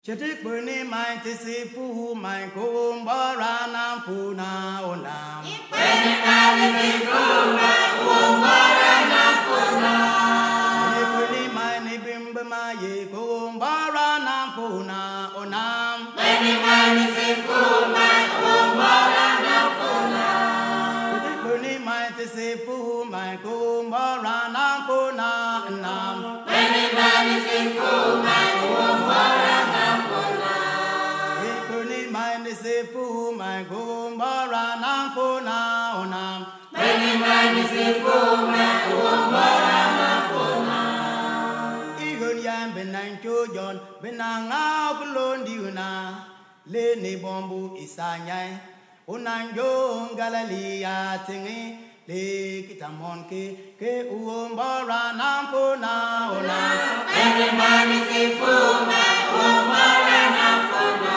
Chatik burni mai tisi fu mai kum barana funa ona. Burni mai tisi fu mai kum barana funa. Burni mai ni bimba mai kum barana funa ona. Burni mai tisi fu mai kum barana funa. Chatik burni mai tisi fu mai kum barana funa ona. Burni mai tisi fu mai kum barana funa. Fu mai kum barana funa ona. Burni mai tisi fu mai kum barana funa. Igun yan benang chojon benang ngau kulon diuna le ni bombu isanyai unang jong galalia tingi le kitamon ke uom barana funa ona. Burni mai tisi fu mai kum barana funa.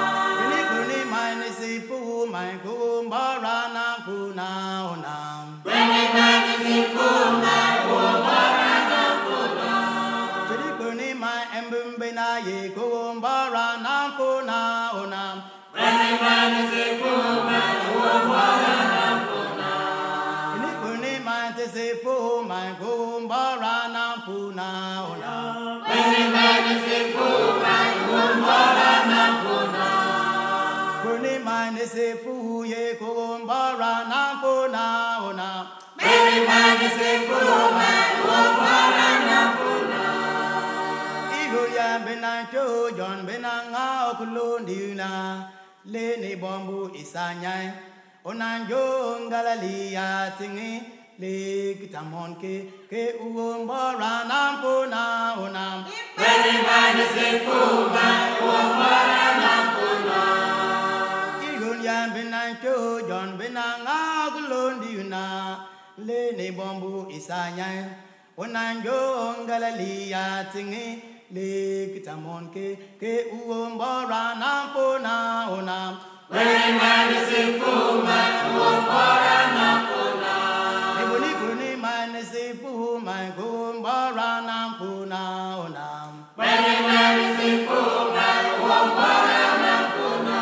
Mai kum barana funa ona. Burni mai tisi fu mai kum barana funa. Jadi burni mai embum bena ye kum barana funa ona. Burni mai tisi fu mai kum barana funa. Ini burni mai tisi fu mai kum barana funa ona. Burni mai tisi fu mai kum barana funa. Burni mai tisi fu ye kum barana funa ona. Burni mai tisi fu mai kum barana funa. Igu ya benang chojon benang ngau kulon diuna le ni bombu isanyai onang jong galalia tingi le kitamon ke uom barana funa ona. Burni mai tisi fu mai kum barana funa. Yan benang chojon benang ngau kulon diuna le ni bombu isanyai onang jong galalia tingi le kitamon ke uom barana funa ona. Burni mai tisi fu mai kum barana funa. Burni mai tisi fu mai kum barana funa ona. Burni mai tisi fu mai kum barana funa.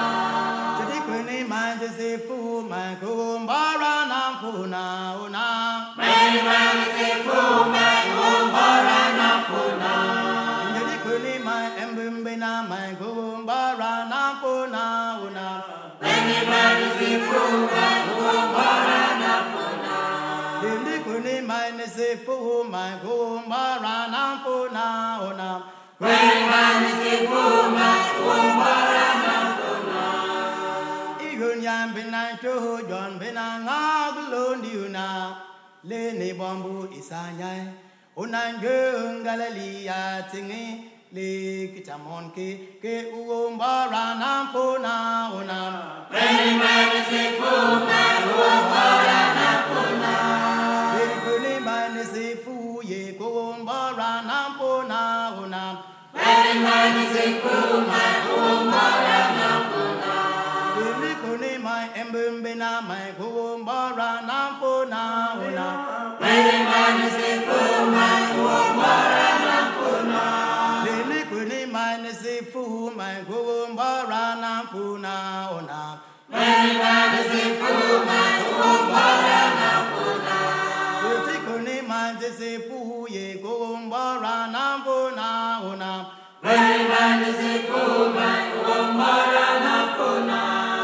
Tisi fu mai kum barana funa ona. Burni mai tisi fu mai kum barana funa. Jadi burni mai embum bena mai kum barana funa ona. Burni mai tisi fu mai kum barana funa. Jadi burni mai tisi fu mai kum barana funa ona. Burni mai tisi fu mai kum barana funa. Yan benang chojon benang ngau kulon diuna le ni bombu isanyai unang jong galalia tingi le kitamon ke uom barana funa ona. Burni mai tisi fu mai kum barana funa. Burni mai tisi fu ye kum barana funa ona. Burni mai tisi fu mai kum barana funa. Burni mai embum bena mai kum barana funa ona. Burni mai tisi fu mai kum barana funa. Burni mai tisi fu mai kum barana funa ona. Burni mai tisi fu mai kum barana funa. Burni mai tisi fu ye kum barana funa ona. Burni mai tisi fu mai kum barana funa.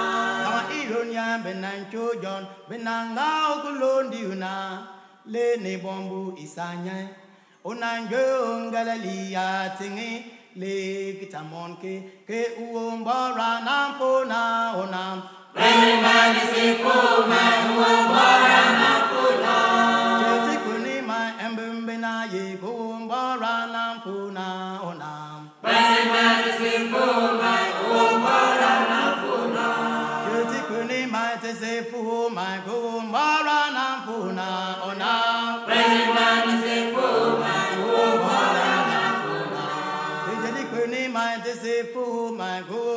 Benang chojon benang ngau kulon diuna le ni bombu isanyai onang jong galalia tingi le kitamon ke uom barana funa ona. Burni mai tisi fu mai kum barana funa. Burni mai embum bena ye kum barana funa ona. Burni mai tisi fu mai kum barana funa. Burni mai tisi fu mai kum barana funa ona. Burni mai tisi fu mai kum barana funa. Burni mai tisi fu mai kum